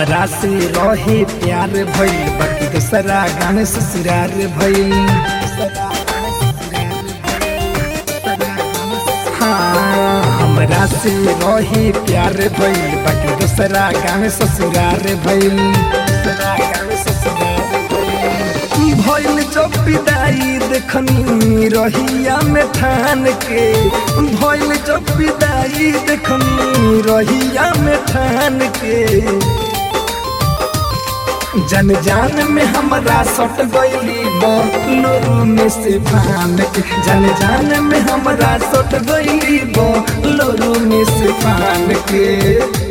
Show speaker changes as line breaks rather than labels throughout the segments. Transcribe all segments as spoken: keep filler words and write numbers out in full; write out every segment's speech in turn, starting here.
हमरा से रहे प्यार भइल बाकी दूसरा गाने ससुरार भइल। हाँ हमरा से रहे प्यार भइल बाकी दूसरा गाने ससुरार भइल। भइल जब विदाई देखनी रहिया में ठान के, भइल जब विदाई देखनी रहिया में ठान के, जन जान में हमरा सट गइली बोलोरो में से फान के, जन जान में हमरा सट गइली बोलोरो में से फान के।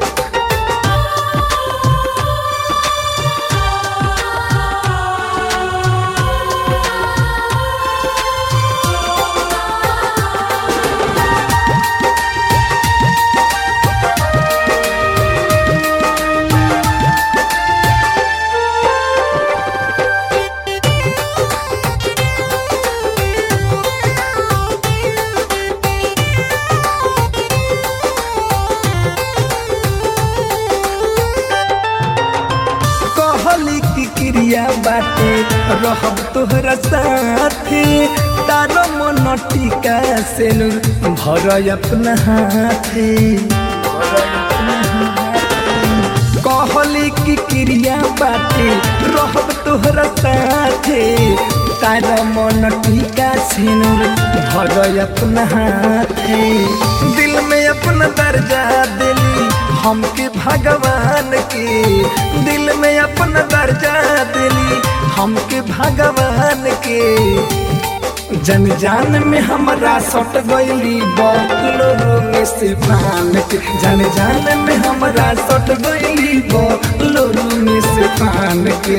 क्रिया बाटे रहब तोहरा साथे, तारो मन टीका से भर अपना हाथे। कहली की क्रिया बाटे रहब तोहरा साथे, तारो मन टीका से भर अपना हाथे। दिल में अपना दर्जा दिली हमके भगवान के, दिल में अपना दर्जा दिली हमके भगवान के, जन जान में हमरा सट गइली बोलोरो में से फान के, जन जान में हमरा सट गइली बोलोरो में से फान के।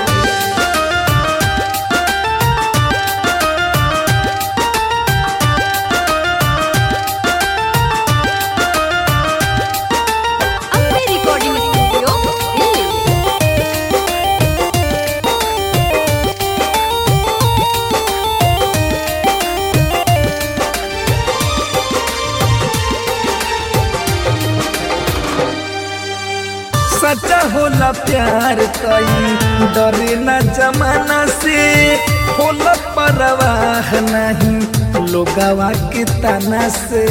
सच्चा होला प्यार कई डरे न जमाना से, होला परवाह नहीं लोगवा के ताना से।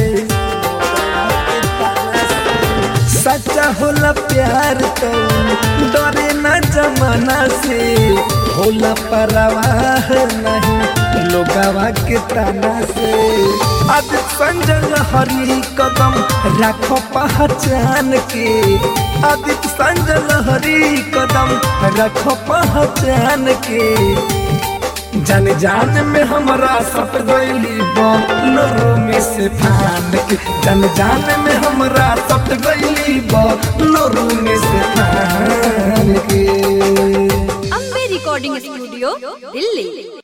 सच्चा होला प्यार कई डरे न जमाना से, होला परवाह नहीं लोगवा के ताना से। आज संजल हरी कदम राखो पहचान के, आदित्य संजल हरी कदम रखो पहचान के, जन जान में हमरा सट गइली बोलोरो में से फान के, जन जान में हमरा सट गइली बोलोरो में से फान के।
Ambe recording studio Delhi.